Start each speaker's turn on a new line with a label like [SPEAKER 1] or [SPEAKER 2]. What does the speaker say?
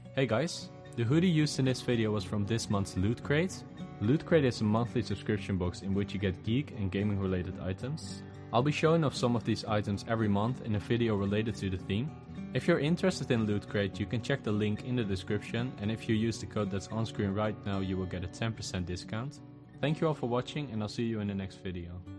[SPEAKER 1] Hey guys, the hoodie used in this video was from this month's Loot Crate. Loot Crate is a monthly subscription box in which you get geek and gaming related items. I'll be showing off some of these items every month in a video related to the theme. If you're interested in Loot Crate, you can check the link in the description, and if you use the code that's on screen right now, you will get a 10% discount. Thank you all for watching, and I'll see you in the next video.